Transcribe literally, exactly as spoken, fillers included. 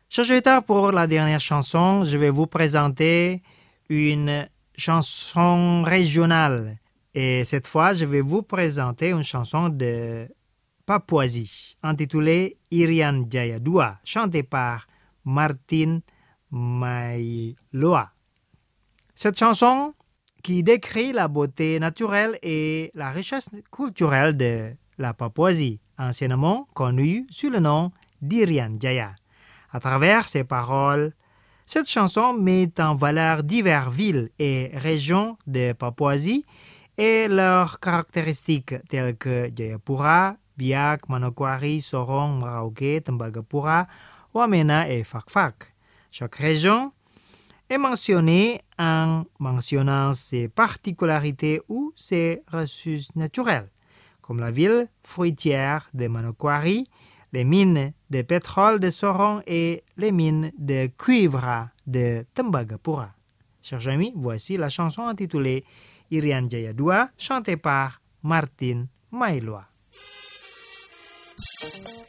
Chers auditeurs, pour la dernière chanson, je vais vous présenter une chanson régionale. Et cette fois, je vais vous présenter une chanson de Papouasie, intitulée Irian Jaya dua, chantée par Martin Mailoa. Cette chanson qui décrit la beauté naturelle et la richesse culturelle de la Papouasie, anciennement connue sous le nom d'Irian Jaya. À travers ses paroles, cette chanson met en valeur diverses villes et régions de Papouasie et leurs caractéristiques telles que Jayapura, Biak, Manokwari, Sorong, Merauke, Tembagapura, Wamena et Fakfak. Chaque région est mentionnée en mentionnant ses particularités ou ses ressources naturelles, comme la ville fruitière de Manokwari, les mines de pétrole de Sorong et les mines de cuivre de Tembagapura. Chers amis, voici la chanson intitulée Irian Jaya dua, chantée par Martin Mailoa.